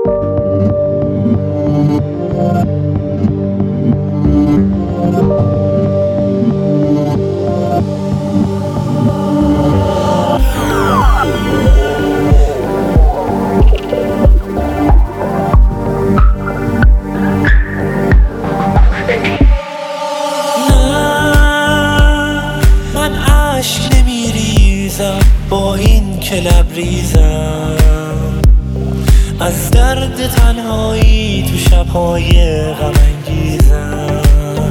با این که لبریزم از درد تنهایی تو شبهای غم انگیزم.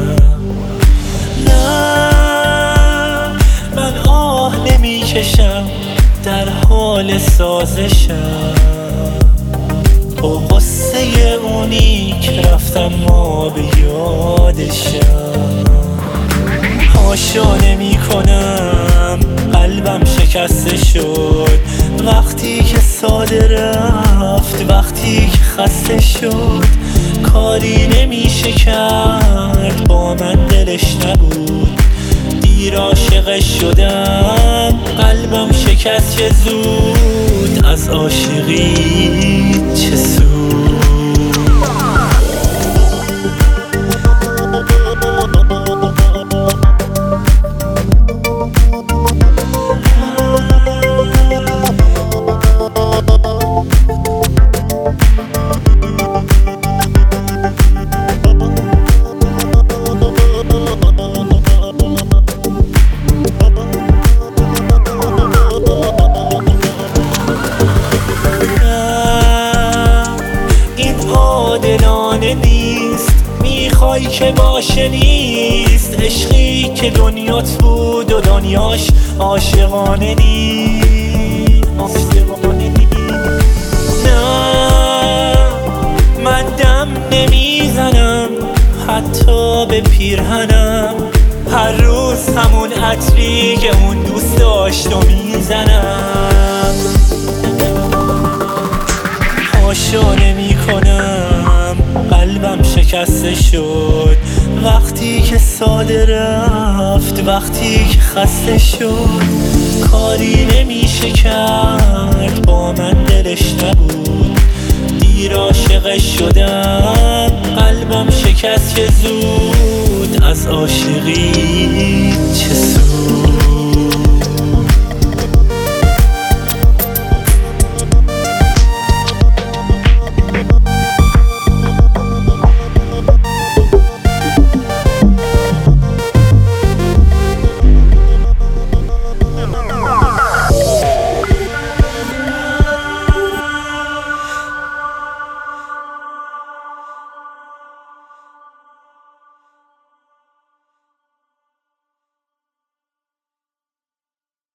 نه من آه نمی کشم، در حال سازشم با غصه اونی که رفتم ما به یادشم. هاشا نمی کنم، قلبم شکسته شد وقتی که ساده رفت، وقتی که خسته شد. کاری نمیشه کرد، با من دلش نبود، دیر عاشقش شدم. قلبم شکست چه زود، از عاشقی چه سود. عادلانه نیست، میخوای که باشه نیست. عشقی که دنیات بود و دنیاش عاشقانه نیست. نه من دم نمیزنم حتی به پیرهنم، هر روز همون عطری که اون دوست داشت و میزنم. هاشا نمی کنم، قلبم شکسته شد وقتی که ساده رفت، وقتی که خسته شد. کاری نمیشه کرد، با من دلش نبود، دیر عاشقش شدم. قلبم شکست چه زود، از عاشقی چه سود.